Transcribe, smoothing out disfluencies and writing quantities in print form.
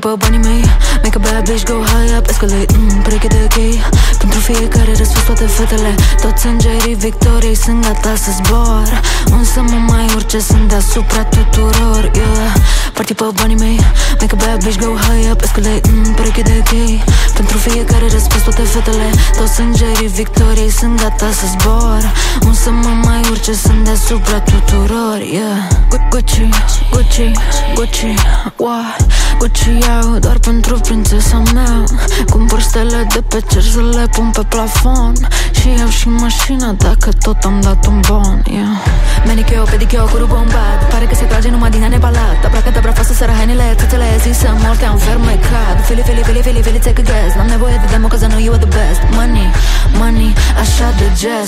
pe banii mei. Make a bad bitch go high up, escalate, pereche de chei. Pentru fiecare răspuns toate fetele, toți îngerii victoriei sunt gata să zbor. Însă mă mai urce, sunt deasupra tuturor, yeah. Party pe banii mei. Make a bad bitch go high up, escalate, pereche de chei. Pentru fiecare răspuns toate fetele, toți îngerii victoriei sunt gata să zbor. Însă mă mai urce, sunt deasupra tuturor, yeah. Gucci, Gucci, Gucci, what? Gucci iau doar pentru prințesa mea. Cumpăr stele de pe cer să le pun pe plafon. Și iau și mașina dacă tot am dat un bon, yeah. Manicure, pedicure cu rubombat. Pare că se trage numai din ane palat. Abracă-te brafoasă, sără hainele, țâțele zi să mor, te-am fermecat. Fili, take a guess. N-am nevoie de demo, cause I know you are the best. Money, money, așa de gest.